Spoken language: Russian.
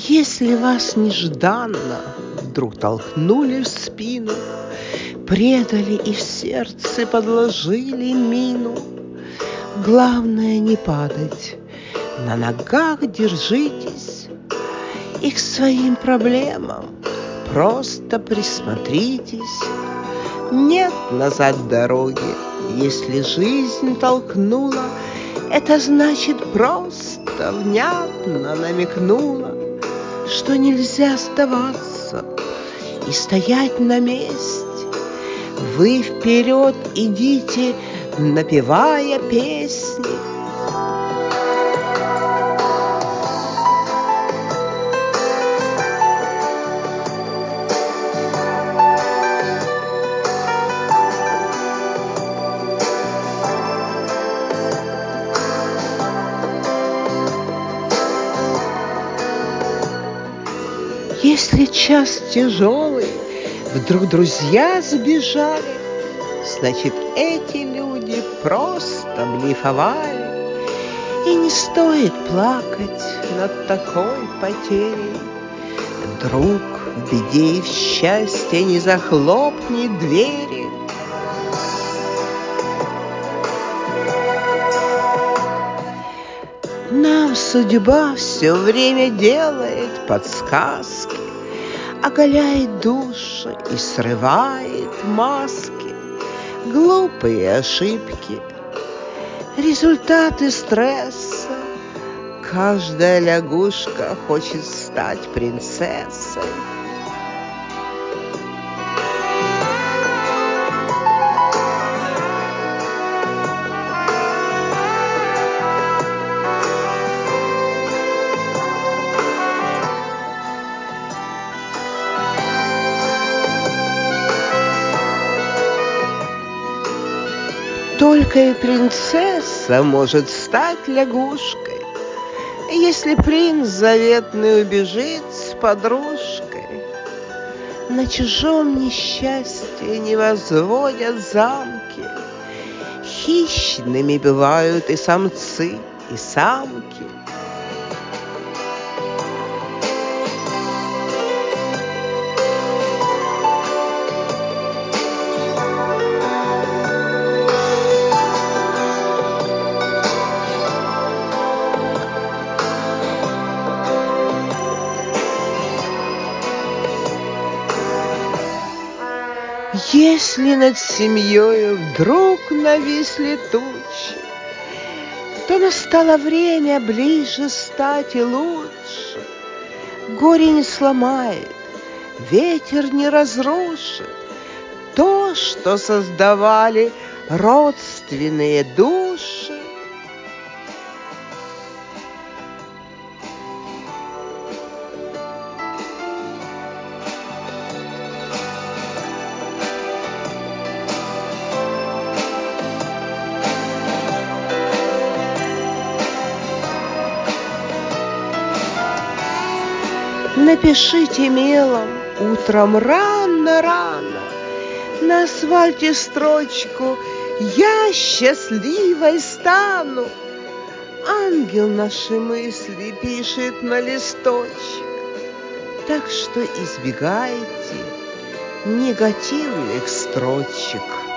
Если вас нежданно вдруг толкнули в спину, предали и в сердце подложили мину, главное не падать, на ногах держитесь и к своим проблемам просто присмотритесь. Нет назад дороги, если жизнь толкнула, это значит просто внятно намекнула, что нельзя сдаваться и стоять на месте. Вы вперед идите, напевая песни. Если час тяжелый, вдруг друзья сбежали, значит, эти люди просто блефовали. И не стоит плакать над такой потерей. Друг в беде и в счастье не захлопнет двери. Нам судьба все время делает подсказки, оголяет души и срывает маски. Глупые ошибки, результаты стресса. Каждая лягушка хочет стать принцессой. Только и принцесса может стать лягушкой, если принц заветный убежит с подружкой. На чужом несчастье не возводят замки. Хищными бывают и самцы, и самки. Если над семьей вдруг нависли тучи, то настало время ближе стать и лучше. Горе не сломает, ветер не разрушит то, что создавали родственные души. Напишите мелом утром рано-рано на асфальте строчку «Я счастливой стану». Ангел наши мысли пишет на листочек, так что избегайте негативных строчек.